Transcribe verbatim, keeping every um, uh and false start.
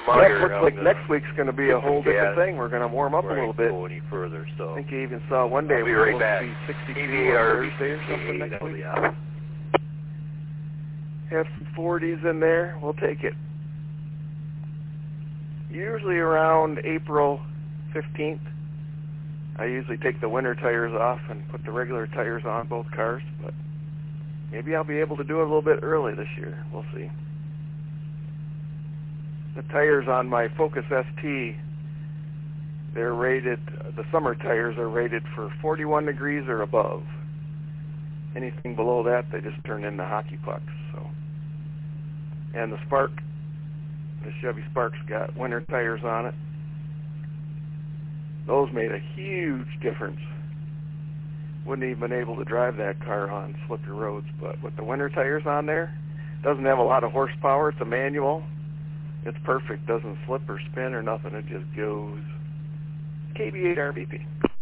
mugger. That looks like next week's going to be a whole different thing. We're going to warm up a little bit. Go any further, so. I think you even saw one day I'll be it was right back. supposed to be sixty-two on Thursday or something next week. Yeah. Have some forties in there. We'll take it. Usually around April fifteenth. I usually take the winter tires off and put the regular tires on both cars, but maybe I'll be able to do it a little bit early this year. We'll see. The tires on my Focus S T, they're rated, the summer tires are rated for forty-one degrees or above. Anything below that, they just turn into hockey pucks. So, and the Spark, the Chevy Spark's got winter tires on it. Those made a huge difference. Wouldn't even been able to drive that car on slippery roads, but with the winter tires on there, doesn't have a lot of horsepower. It's a manual. It's perfect. Doesn't slip or spin or nothing. It just goes. K B eight R B P.